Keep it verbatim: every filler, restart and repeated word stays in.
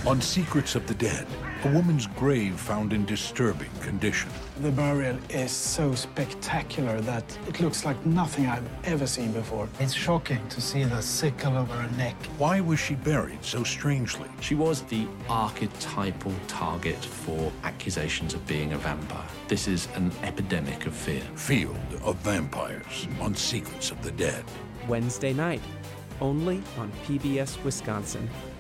On Secrets of the Dead, a woman's grave found in disturbing condition. The burial is so spectacular that it looks like nothing I've ever seen before. It's shocking to see the sickle over her neck. Why was she buried so strangely? She was the archetypal target for accusations of being a vampire. This is an epidemic of fear. Field of Vampires on Secrets of the Dead. Wednesday night, only on P B S Wisconsin.